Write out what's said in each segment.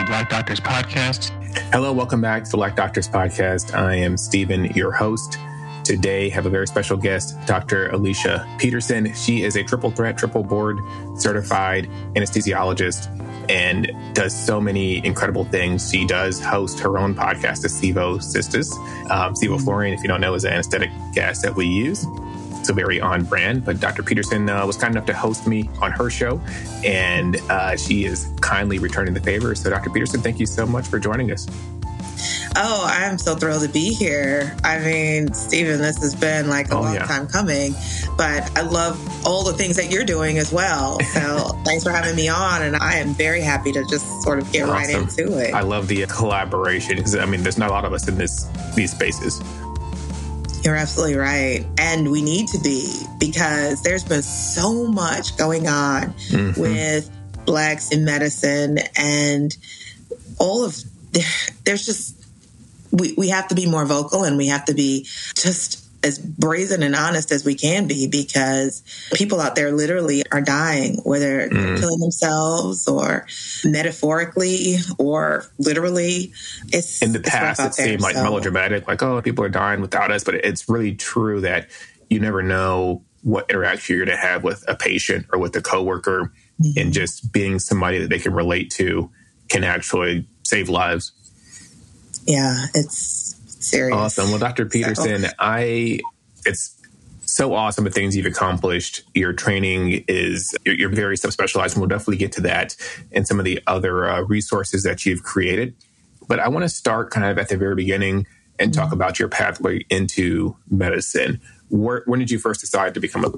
Black Doctors Podcast. Hello, welcome back to the Black Doctors Podcast. I am Stephen, your host. Today, have a very special guest, Dr. Alicia Peterson. She is a triple threat, triple board certified anesthesiologist and does so many incredible things. She does host her own podcast, the Sevo Sisters. Sevoflurane, if you don't know, is an anesthetic gas that we use. So very on brand, but Dr. Peterson was kind enough to host me on her show, and she is kindly returning the favor. So Dr. Peterson, thank you so much for joining us. Oh, I'm so thrilled to be here. I mean, Stephen, this has been like a long time coming, but I love all the things that you're doing as well. So thanks for having me on, and I am very happy to just sort of get right into it. I love the collaboration because, I mean, there's not a lot of us in these spaces. You're absolutely right. And we need to be, because there's been so much going on with Blacks in medicine, and there's just, we have to be more vocal, and we have to be just as brazen and honest as we can be, because people out there literally are dying, whether they're killing themselves or metaphorically or literally. It's in the past, it seemed like melodramatic, like, oh, people are dying without us. But it's really true that you never know what interaction you're going to have with a patient or with a coworker, and just being somebody that they can relate to can actually save lives. Yeah, it's serious. Awesome. Well, Dr. Peterson, it's so awesome the things you've accomplished. Your training you're very subspecialized, and we'll definitely get to that and some of the other resources that you've created. But I want to start kind of at the very beginning and talk about your pathway into medicine. When did you first decide to become a...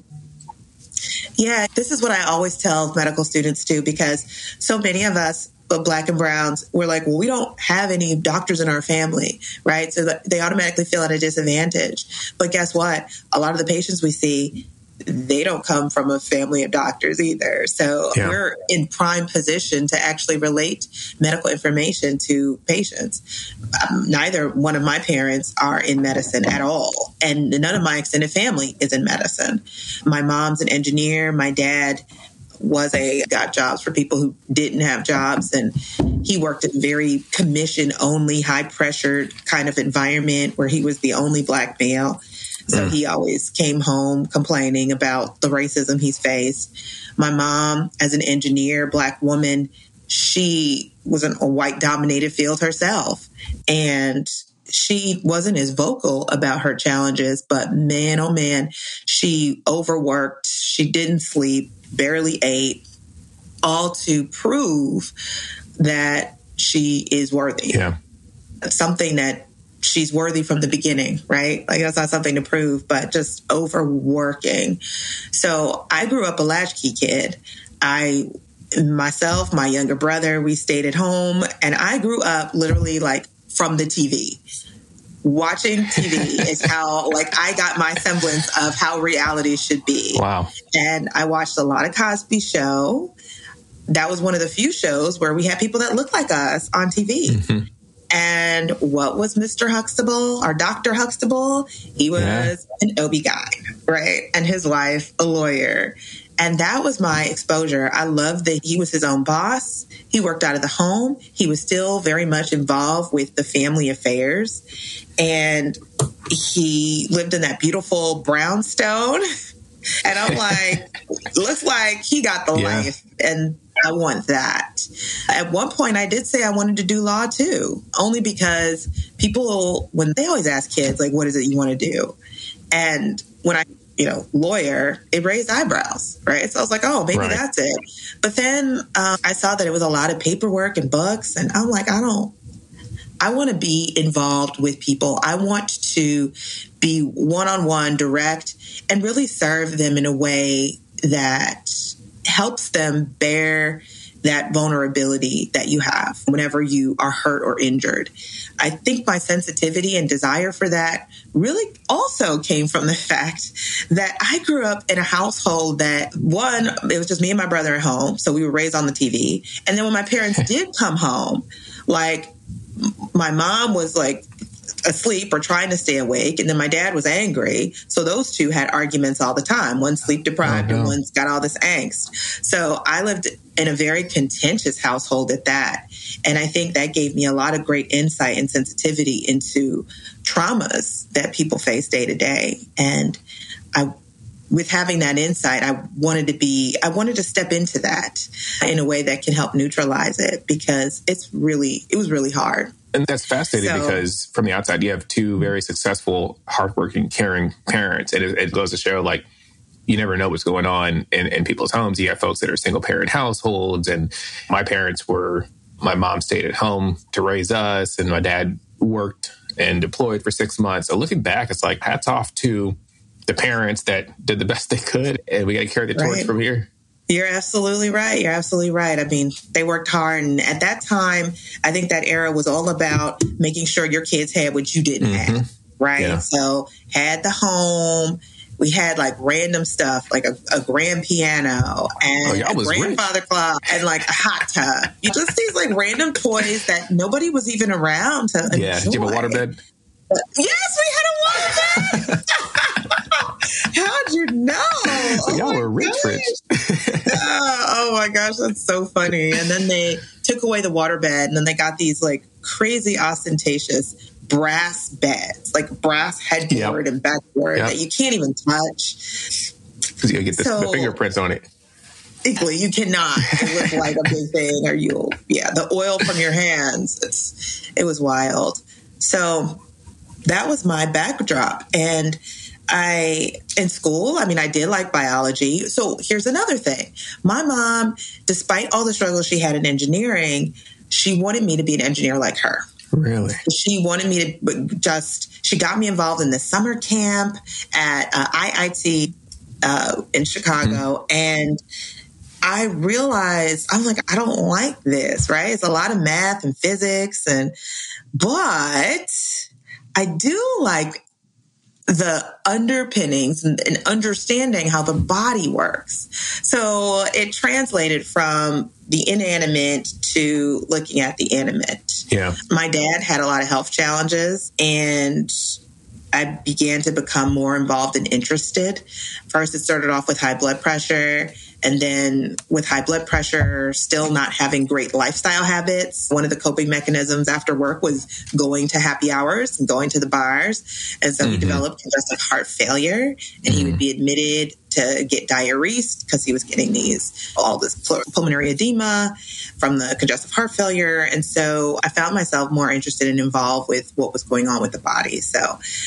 Yeah, this is what I always tell medical students too, because so many of us, but Black and Browns, we're like, well, we don't have any doctors in our family, right? So they automatically feel at a disadvantage. But guess what? A lot of the patients we see, they don't come from a family of doctors either. So we're in prime position to actually relate medical information to patients. Neither one of my parents are in medicine at all, and none of my extended family is in medicine. My mom's an engineer. My dad got jobs for people who didn't have jobs. And he worked in very commission only, high pressure kind of environment where he was the only Black male. So he always came home complaining about the racism he's faced. My mom, as an engineer, Black woman, she was in a white dominated field herself. And she wasn't as vocal about her challenges, but man, oh man, she overworked. She didn't sleep, barely ate, all to prove that she is worthy. Yeah. Something that she's worthy from the beginning, right? Like, that's not something to prove, but just overworking. So I grew up a latchkey kid. Myself, my younger brother, we stayed at home, and I grew up literally like from the TV. Watching TV is how, like, I got my semblance of how reality should be. Wow. And I watched a lot of Cosby Show. That was one of the few shows where we had people that looked like us on TV. And what was Mr. Huxtable, or Dr. Huxtable? He was an OB-GYN, right? And his wife, a lawyer. And that was my exposure. I loved that he was his own boss. He worked out of the home. He was still very much involved with the family affairs. And he lived in that beautiful brownstone. And I'm like, looks like he got the life. And I want that. At one point, I did say I wanted to do law too, only because people, when they always ask kids, like, what is it you want to do? And when I, lawyer, it raised eyebrows, right? So I was like, oh, maybe that's it. But then I saw that it was a lot of paperwork and books. And I'm like, I want to be involved with people. I want to be one-on-one, direct, and really serve them in a way that helps them bear that vulnerability that you have whenever you are hurt or injured. I think my sensitivity and desire for that really also came from the fact that I grew up in a household that, one, it was just me and my brother at home, so we were raised on the TV. And then when my parents did come home, like, my mom was like asleep or trying to stay awake. And then my dad was angry. So those two had arguments all the time. One's sleep deprived and one's got all this angst. So I lived in a very contentious household at that. And I think that gave me a lot of great insight and sensitivity into traumas that people face day to day. And with having that insight, I wanted to step into that in a way that can help neutralize it, because it was really hard. And that's fascinating because from the outside, you have two very successful, hardworking, caring parents. And it goes to show, like, you never know what's going on in people's homes. You have folks that are single parent households. And my mom stayed at home to raise us, and my dad worked and deployed for 6 months. So looking back, it's like, hats off to the parents that did the best they could. And we got to carry the torch from here. You're absolutely right. You're absolutely right. I mean, they worked hard. And at that time, I think that era was all about making sure your kids had what you didn't have, right? Yeah. So had the home. We had like random stuff, like a grand piano and a grandfather clock and like a hot tub. You just these like random toys that nobody was even around to enjoy. Did you have a waterbed? Yes, we had a waterbed. How'd you know? So y'all were rich. Oh my gosh, that's so funny. And then they took away the waterbed, and then they got these like crazy ostentatious brass beds, like brass headboard and backboard that you can't even touch. Because you get the fingerprints on it. Equally, you cannot look like a big thing, or the oil from your hands. It was wild. So that was my backdrop. And in school, I did like biology. So here's another thing. My mom, despite all the struggles she had in engineering, she wanted me to be an engineer like her. Really? She wanted me to she got me involved in the summer camp at IIT in Chicago. And I realized, I'm like, I don't like this, right? It's a lot of math and physics, but I do like the underpinnings and understanding how the body works. So it translated from the inanimate to looking at the animate. Yeah. My dad had a lot of health challenges, and I began to become more involved and interested. First, it started off with high blood pressure. And then with high blood pressure, still not having great lifestyle habits. One of the coping mechanisms after work was going to happy hours and going to the bars. And so he developed congestive heart failure, and he would be admitted to get diuresed because he was getting all this pulmonary edema from the congestive heart failure. And so I found myself more interested and involved with what was going on with the body. So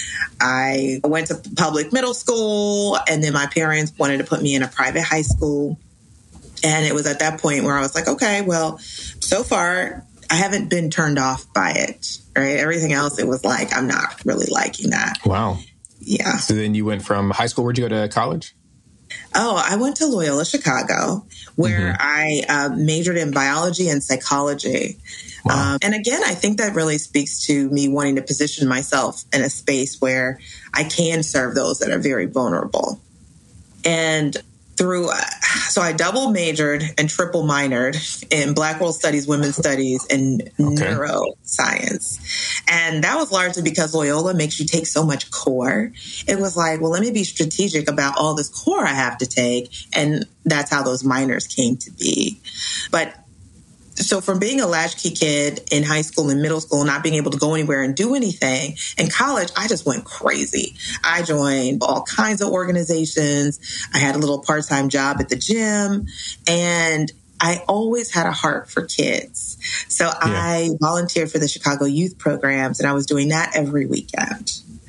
I went to public middle school, and then my parents wanted to put me in a private high school. And it was at that point where I was like, okay, well, so far I haven't been turned off by it, right? Everything else, it was like, I'm not really liking that. Wow. Yeah. So then you went from high school, where'd you go to college? Oh, I went to Loyola Chicago, where I majored in biology and psychology. Wow. And again, I think that really speaks to me wanting to position myself in a space where I can serve those that are very vulnerable. And so I double majored and triple minored in Black World Studies, Women's Studies, and neuroscience. And that was largely because Loyola makes you take so much core. It was like, well, let me be strategic about all this core I have to take. And that's how those minors came to be. But so from being a latchkey kid in high school and middle school, not being able to go anywhere and do anything, in college, I just went crazy. I joined all kinds of organizations. I had a little part-time job at the gym, and I always had a heart for kids. So I volunteered for the Chicago youth programs, and I was doing that every weekend.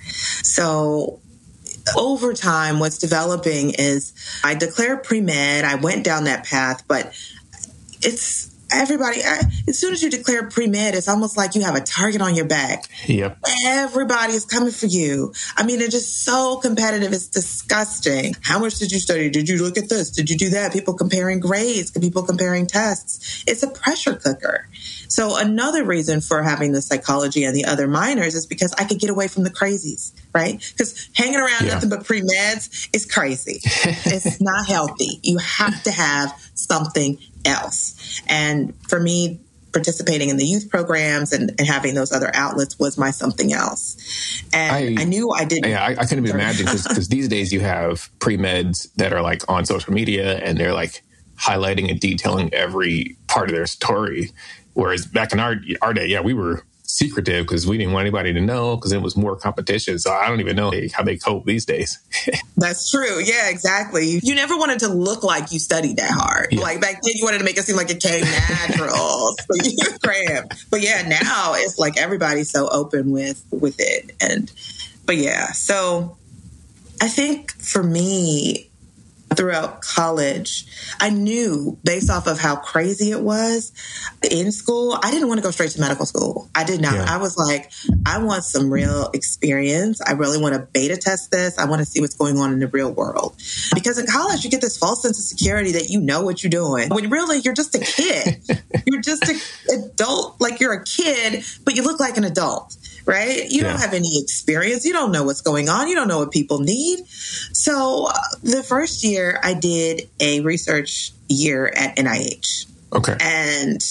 So over time, what's developing is I declared pre-med. I went down that path, but it's everybody, as soon as you declare pre-med, it's almost like you have a target on your back. Yep. Everybody is coming for you. It's just so competitive. It's disgusting. How much did you study? Did you look at this? Did you do that? People comparing grades, people comparing tests. It's a pressure cooker. So another reason for having the psychology and the other minors is because I could get away from the crazies, right? Because hanging around nothing but pre-meds is crazy. It's not healthy. You have to have something else. And for me, participating in the youth programs and having those other outlets was my something else. And I knew I didn't. Yeah, I couldn't even imagine because these days you have pre-meds that are like on social media and they're like highlighting and detailing every part of their story. Whereas back in our day, yeah, we were secretive because we didn't want anybody to know because it was more competition. So I don't even know how they cope these days. That's true. Yeah, exactly. You never wanted to look like you studied that hard. Yeah. Like back then you wanted to make it seem like it came natural. So you cram. But yeah, now it's like everybody's so open with it. But yeah, so I think for me, throughout college, I knew based off of how crazy it was in school, I didn't want to go straight to medical school. I did not. Yeah. I was like, I want some real experience. I really want to beta test this. I want to see what's going on in the real world. Because in college, you get this false sense of security that you know what you're doing. When really, you're just a kid. You're just an adult. Like you're a kid, but you look like an adult. Right? You don't have any experience. You don't know what's going on. You don't know what people need. So the first year I did a research year at NIH. Okay. And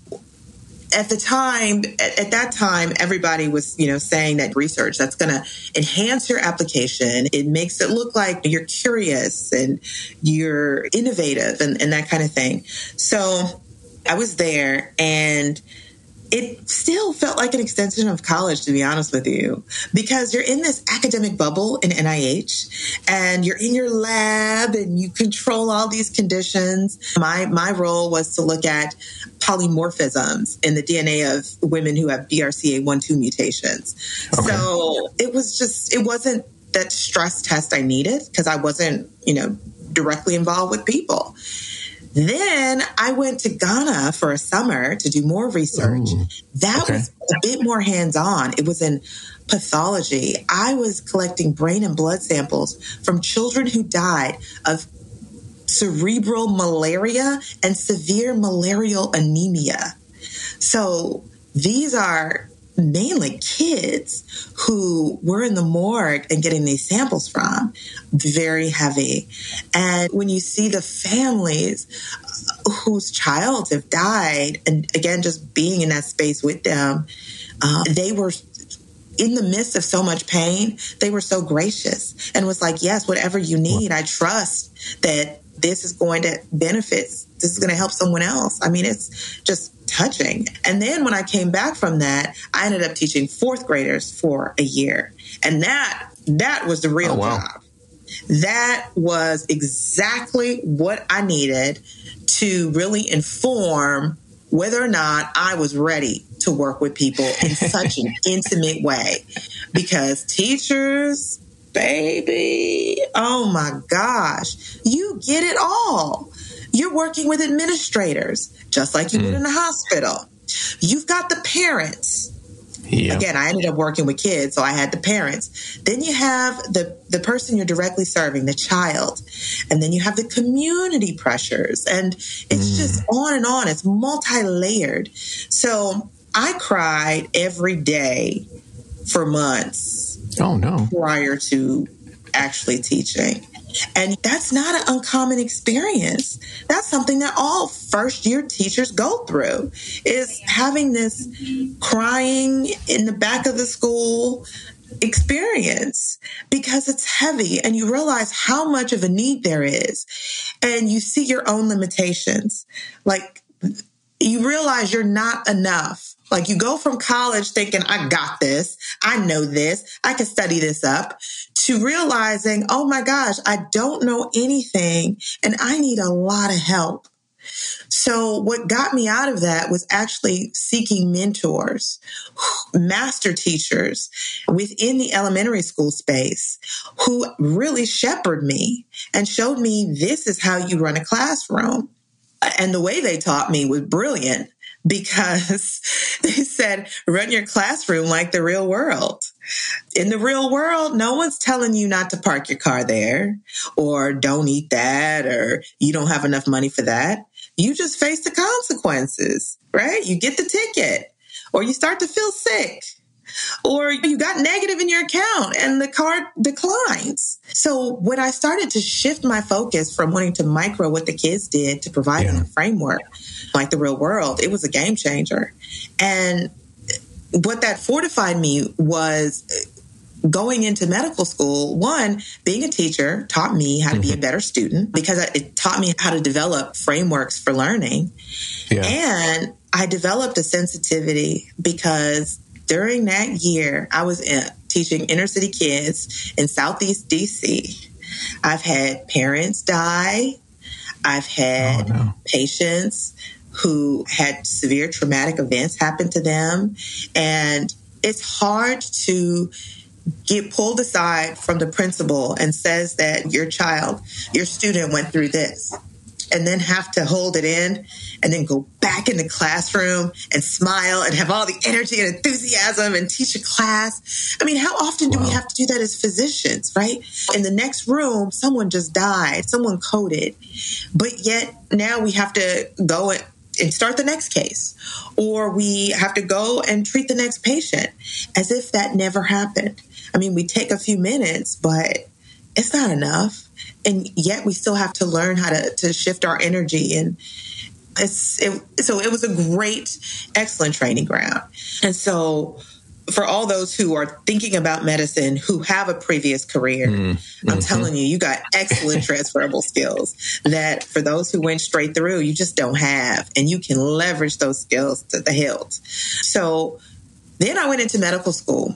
at that time, everybody was, saying that research that's going to enhance your application. It makes it look like you're curious and you're innovative and that kind of thing. So I was there and it still felt like an extension of college, to be honest with you, because you're in this academic bubble in NIH and you're in your lab and you control all these conditions. My role was to look at polymorphisms in the DNA of women who have BRCA1/2 mutations. Okay. So it wasn't that stress test I needed because I wasn't, directly involved with people. Then I went to Ghana for a summer to do more research. Ooh, that was a bit more hands-on. It was in pathology. I was collecting brain and blood samples from children who died of cerebral malaria and severe malarial anemia. So these are mainly kids who were in the morgue and getting these samples from. Very heavy. And when you see the families whose child have died, and again, just being in that space with them, they were in the midst of so much pain. They were so gracious and was like, yes, whatever you need, I trust that this is going to benefit. This is going to help someone else. I mean, it's just touching. And then when I came back from that, I ended up teaching fourth graders for a year. And that was the real job. That was exactly what I needed to really inform whether or not I was ready to work with people in such an intimate way. Because teachers, baby, oh my gosh, you get it all. You're working with administrators, just like you would in a hospital. You've got the parents. Yep. Again, I ended up working with kids, so I had the parents. Then you have the person you're directly serving, the child. And then you have the community pressures. And it's just on and on. It's multi-layered. So I cried every day for months. Oh, no. Prior to actually teaching. And that's not an uncommon experience. That's something that all first-year teachers go through, is having this crying in the back of the school experience because it's heavy and you realize how much of a need there is. And you see your own limitations. Like, you realize you're not enough. Like, you go from college thinking, I got this, I know this, I can study this up, to realizing, oh my gosh, I don't know anything and I need a lot of help. So what got me out of that was actually seeking mentors, master teachers within the elementary school space who really shepherded me and showed me this is how you run a classroom. And the way they taught me was brilliant, because they said, run your classroom like the real world. In the real world, no one's telling you not to park your car there, or don't eat that, or you don't have enough money for that. You just face the consequences, right? You get the ticket, or you start to feel sick. or you got negative in your account and the card declines. So when I started to shift my focus from wanting to micro what the kids did to provide them a framework like the real world, it was a game changer. And what that fortified me was going into medical school. One, being a teacher taught me how to be a better student because it taught me how to develop frameworks for learning. Yeah. And I developed a sensitivity because during that year, I was teaching inner city kids in Southeast DC. I've had parents die. I've had patients who had severe traumatic events happen to them. And it's hard to get pulled aside from the principal and says that your student went through this, and then have to hold it in and then go back in the classroom and smile and have all the energy and enthusiasm and teach a class. I mean, how often do we have to do that as physicians, right? In the next room, someone just died, someone coded, but yet now we have to go and start the next case, or we have to go and treat the next patient as if that never happened. I mean, we take a few minutes, but it's not enough. And yet we still have to learn how to shift our energy. And so it was a great, excellent training ground. And so for all those who are thinking about medicine, who have a previous career, I'm telling you, you got excellent transferable skills that for those who went straight through, you just don't have. And you can leverage those skills to the hilt. So then I went into medical school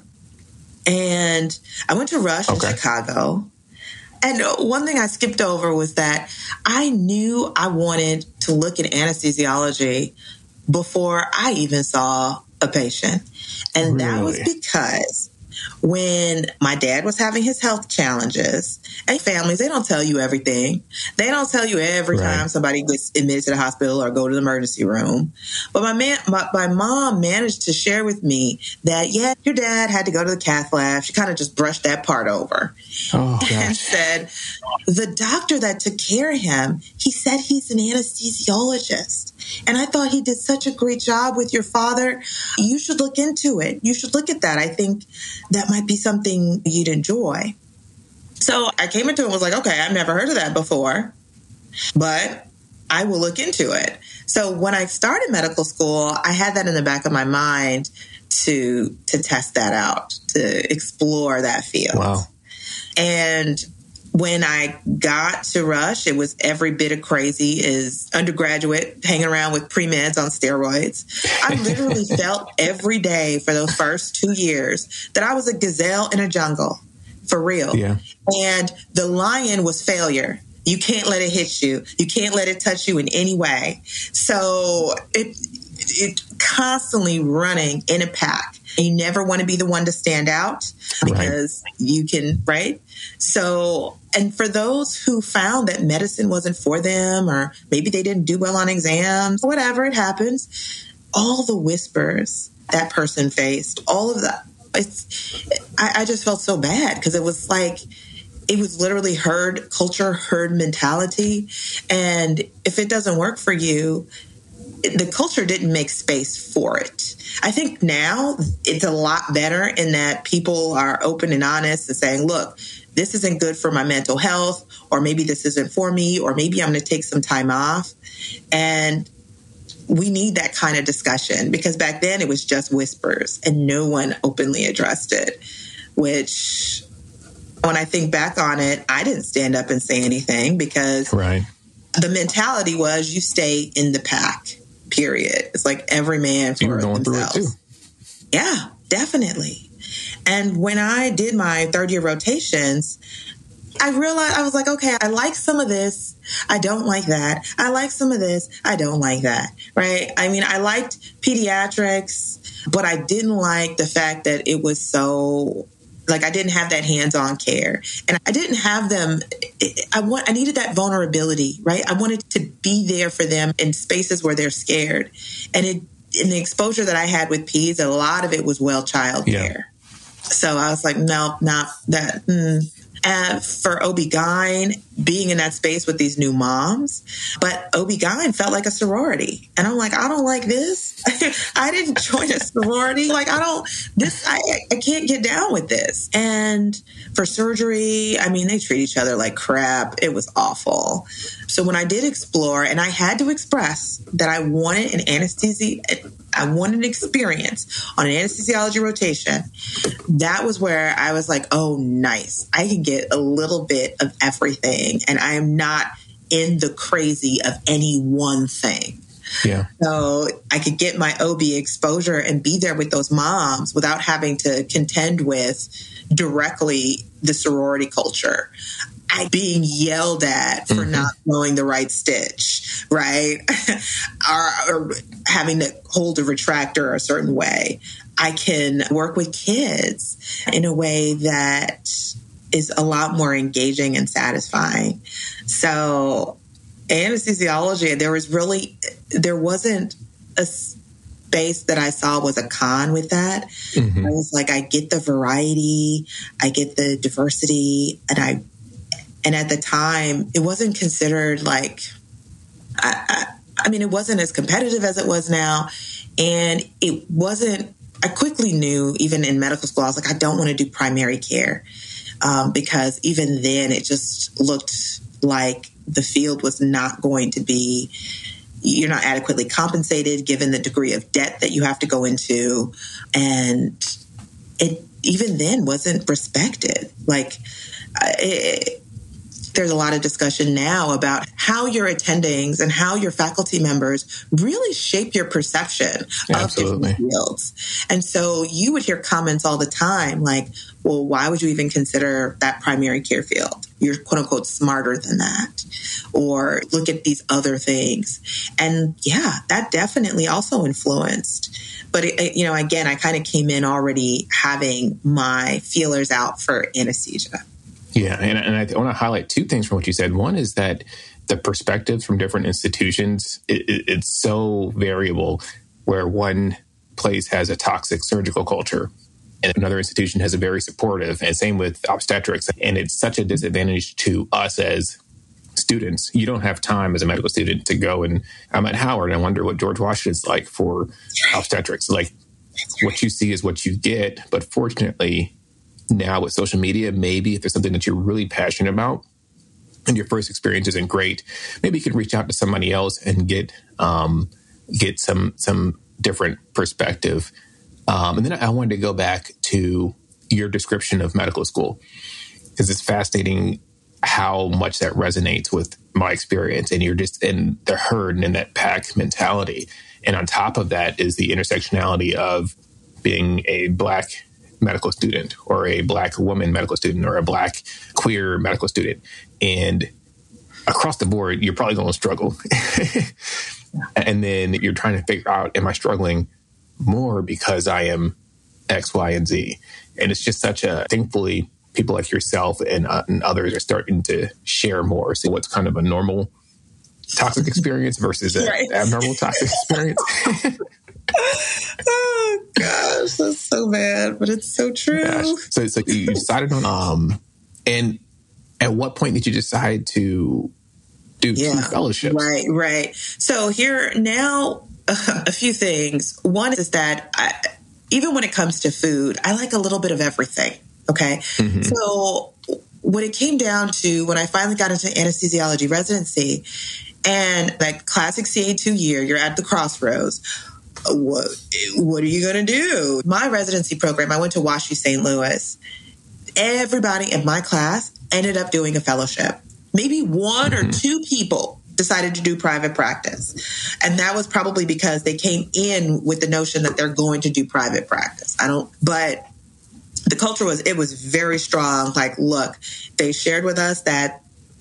and I went to Rush in Chicago. And one thing I skipped over was that I knew I wanted to look at anesthesiology before I even saw a patient. And that was because when my dad was having his health challenges, and families, they don't tell you everything. They don't tell you every time somebody gets admitted to the hospital or go to the emergency room. But my mom managed to share with me that, your dad had to go to the cath lab. She kind of just brushed that part over and said, the doctor that took care of him, he said he's an anesthesiologist. And I thought he did such a great job with your father. You should look into it. You should look at that. I think that might be something you'd enjoy. So I came into it and was like, okay, I've never heard of that before, but I will look into it. So when I started medical school, I had that in the back of my mind to test that out, to explore that field. Wow. And when I got to Rush, it was every bit of crazy as undergraduate hanging around with pre-meds on steroids. I literally felt every day for those first 2 years that I was a gazelle in a jungle, for real. Yeah. And the lion was failure. You can't let it hit you. You can't let it touch you in any way. So it constantly running in a pack. You never want to be the one to stand out because you can, right? So, and for those who found that medicine wasn't for them, or maybe they didn't do well on exams, whatever, it happens, all the whispers that person faced, all of that, I just felt so bad because it was like, it was literally herd culture, herd mentality. And if it doesn't work for you, the culture didn't make space for it. I think now it's a lot better in that people are open and honest and saying, look, this isn't good for my mental health, or maybe this isn't for me, or maybe I'm going to take some time off. And we need that kind of discussion because back then it was just whispers and no one openly addressed it, which when I think back on it, I didn't stand up and say anything because the mentality was you stay in the pack. Period. It's like every man for themselves. Through it too. Yeah, definitely. And when I did my third year rotations, I realized I was like, okay, I like some of this. I don't like that. I like some of this. I don't like that. Right. I mean, I liked pediatrics, but I didn't like the fact that it was so like I didn't have that hands-on care, and I didn't have them. I needed that vulnerability, right? I wanted to be there for them in spaces where they're scared. And in the exposure that I had with peds, a lot of it was well child care. So I was like, no, not that. And for OB-GYN, being in that space with these new moms, but OB-GYN felt like a sorority. And I'm like, I don't like this. I didn't join a sorority. Like, I can't get down with this. And for surgery, I mean, they treat each other like crap. It was awful. So when I did explore, and I had to express that I wanted an experience on an anesthesiology rotation, that was where I was like, oh, nice. I can get a little bit of everything, and I am not in the crazy of any one thing. Yeah. So I could get my OB exposure and be there with those moms without having to contend with directly the sorority culture. Being yelled at for not knowing the right stitch, right? or having to hold a retractor a certain way. I can work with kids in a way that is a lot more engaging and satisfying. So anesthesiology, there wasn't a space that I saw was a con with that. I was like, I get the variety, I get the diversity, and at the time, it wasn't considered like, I mean, it wasn't as competitive as it was now. And it wasn't, I quickly knew, even in medical school, I was like, I don't want to do primary care. Because even then, it just looked like the field was not going to be, you're not adequately compensated given the degree of debt that you have to go into. And it even then wasn't respected. Like, there's a lot of discussion now about how your attendings and how your faculty members really shape your perception of different fields. And so you would hear comments all the time like, well, why would you even consider that primary care field? You're quote unquote smarter than that. Or look at these other things. And yeah, that definitely also influenced. But, again, I kind of came in already having my feelers out for anesthesia. Yeah, and I want to highlight two things from what you said. One is that the perspectives from different institutions, it's so variable, where one place has a toxic surgical culture and another institution has a very supportive, and same with obstetrics. And it's such a disadvantage to us as students. You don't have time as a medical student to go, and I'm at Howard and I wonder what George Washington's like for obstetrics. Like, what you see is what you get, but fortunately, now with social media, maybe if there's something that you're really passionate about and your first experience isn't great, maybe you could reach out to somebody else and get some different perspective. And then I wanted to go back to your description of medical school, because it's fascinating how much that resonates with my experience. And you're just in the herd and in that pack mentality. And on top of that is the intersectionality of being a Black medical student or a Black woman medical student or a Black queer medical student. And across the board, you're probably going to struggle. And then you're trying to figure out, am I struggling more because I am X, Y, and Z? And it's just thankfully, people like yourself and others are starting to share more. So what's kind of a normal toxic experience versus an abnormal toxic experience. Oh gosh, that's so bad, but it's so true. Gosh. So it's like you decided on, and at what point did you decide to do two fellowships? Right. So here now, a few things. One is that even when it comes to food, I like a little bit of everything. Okay. Mm-hmm. So when it came down to when I finally got into anesthesiology residency and that classic CA2 year, you're at the crossroads. What are you going to do? My residency program, I went to WashU St. Louis. Everybody in my class ended up doing a fellowship. Maybe one or two people decided to do private practice. And that was probably because they came in with the notion that they're going to do private practice. But the culture was very strong. Like, look, they shared with us that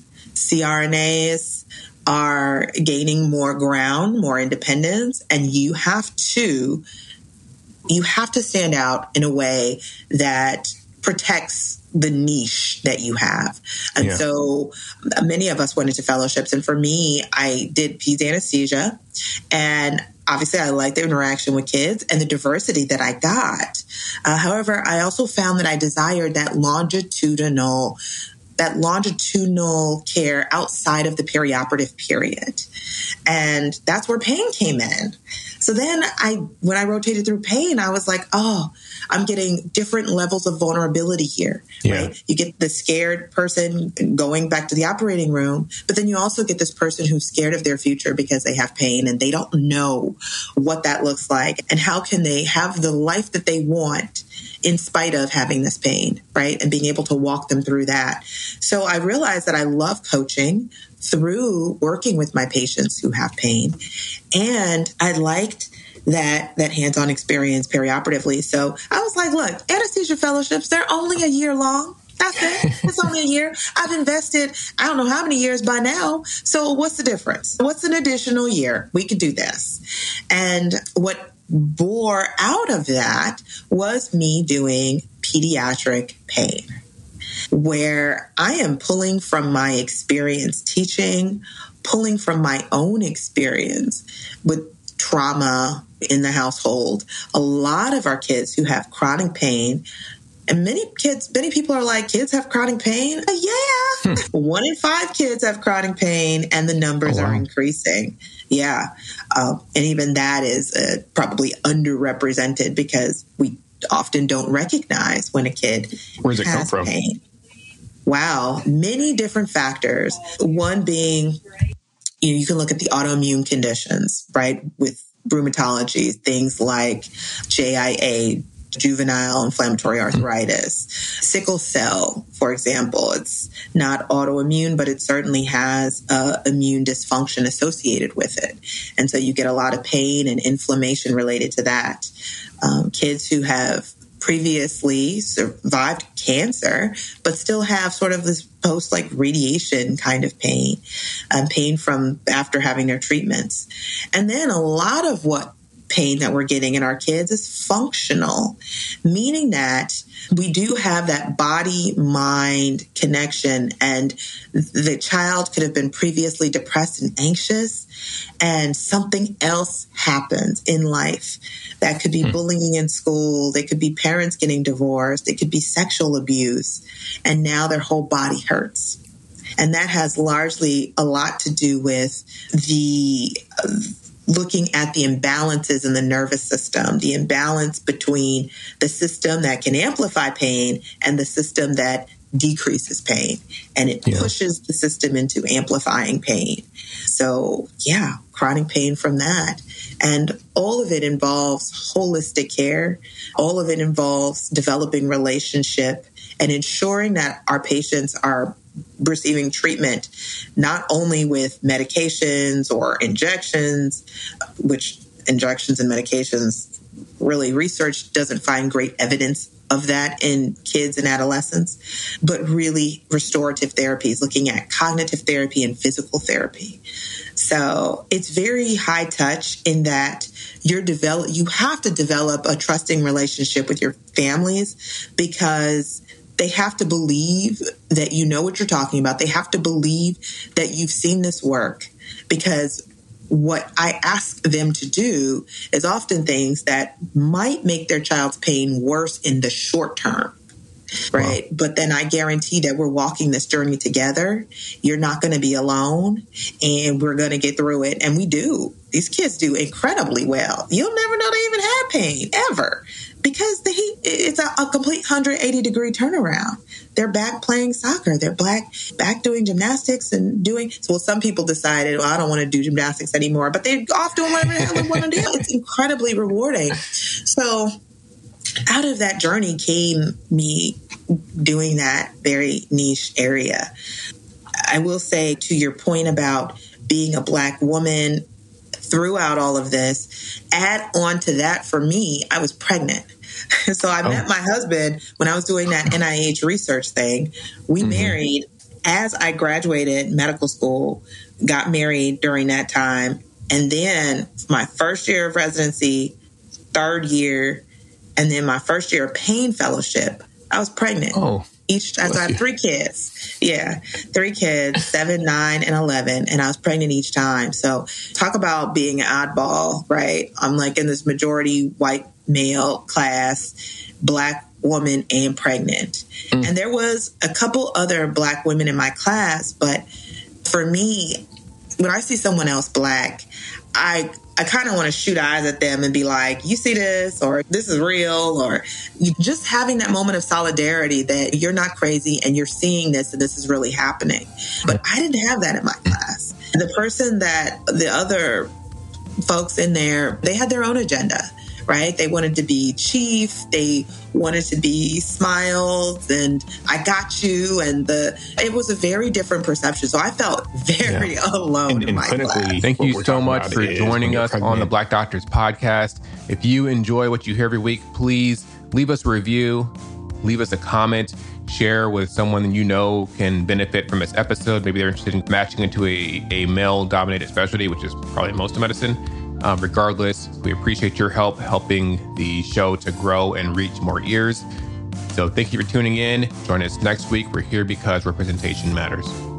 CRNAs are gaining more ground, more independence, and you have to stand out in a way that protects the niche that you have. And so many of us went into fellowships. And for me, I did peds anesthesia. And obviously, I liked the interaction with kids and the diversity that I got. However, I also found that I desired that longitudinal that longitudinal care outside of the perioperative period. And that's where pain came in. So then when I rotated through pain, I was like, oh, I'm getting different levels of vulnerability here, right? You get the scared person going back to the operating room, but then you also get this person who's scared of their future because they have pain and they don't know what that looks like. And how can they have the life that they want in spite of having this pain, right? And being able to walk them through that. So I realized that I love coaching through working with my patients who have pain. And I liked that hands-on experience perioperatively. So I was like, look, anesthesia fellowships, they're only a year long. That's it. It's only a year. I've invested, I don't know how many years by now. So what's the difference? What's an additional year? We could do this. And what bore out of that was me doing pediatric pain, where I am pulling from my experience teaching, pulling from my own experience with trauma in the household. A lot of our kids who have chronic pain, and many people are like, kids have chronic pain? Yeah. 1 in 5 kids have chronic pain, and the numbers are increasing. Yeah. And even that is probably underrepresented because we often don't recognize when a kid Where's it come from? pain. Wow. Many different factors. One being, you can look at the autoimmune conditions, right? With rheumatology, things like JIA, juvenile inflammatory arthritis, sickle cell, for example. It's not autoimmune, but it certainly has immune dysfunction associated with it. And so you get a lot of pain and inflammation related to that. Kids who have previously survived cancer, but still have sort of this post like radiation kind of pain, pain from after having their treatments. And then a lot of what pain that we're getting in our kids is functional, meaning that we do have that body-mind connection, and the child could have been previously depressed and anxious, and something else happens in life. That could be bullying in school. They could be parents getting divorced. It could be sexual abuse. And now their whole body hurts. And that has largely a lot to do with the looking at the imbalances in the nervous system, the imbalance between the system that can amplify pain and the system that decreases pain. And it pushes the system into amplifying pain. So, chronic pain from that. And all of it involves holistic care. All of it involves developing relationship and ensuring that our patients are receiving treatment, not only with medications or injections, which injections and medications, really research doesn't find great evidence of that in kids and adolescents, but really restorative therapies, looking at cognitive therapy and physical therapy. So it's very high touch in that you have to develop a trusting relationship with your families, because they have to believe that you know what you're talking about. They have to believe that you've seen this work, because what I ask them to do is often things that might make their child's pain worse in the short term, right? Wow. But then I guarantee that we're walking this journey together. You're not going to be alone, and we're going to get through it. And we do. These kids do incredibly well. You'll never know they even had pain, ever. Because it's a complete 180-degree turnaround. They're back playing soccer. They're back doing gymnastics and doing... Well, some people decided, I don't want to do gymnastics anymore, but they're off doing whatever the hell they want to do. It's incredibly rewarding. So out of that journey came me doing that very niche area. I will say, to your point about being a Black woman throughout all of this, add on to that, for me, I was pregnant. So I met my husband when I was doing that NIH research thing. We married as I graduated medical school, got married during that time. And then my first year of residency, third year, and then my first year of pain fellowship, I was pregnant. I had 3 kids. Yeah, 3 kids, 7, 9, and 11. And I was pregnant each time. So talk about being an oddball, right? I'm like in this majority white male class, Black woman, and pregnant. And there was a couple other Black women in my class, but for me, when I see someone else Black, I kind of want to shoot eyes at them and be like, you see this, or this is real, or just having that moment of solidarity that you're not crazy and you're seeing this and this is really happening. But I didn't have that in my class. The other folks in there, they had their own agenda, right? They wanted to be chief. They wanted to be Smiles and I got you. And it was a very different perception. So I felt very alone in my class. Thank you so much for joining us on the Black Doctors Podcast. If you enjoy what you hear every week, please leave us a review, leave us a comment, share with someone you know can benefit from this episode. Maybe they're interested in matching into a male-dominated specialty, which is probably most of medicine. Regardless, we appreciate your help helping the show to grow and reach more ears. So thank you for tuning in. Join us next week. We're here because representation matters.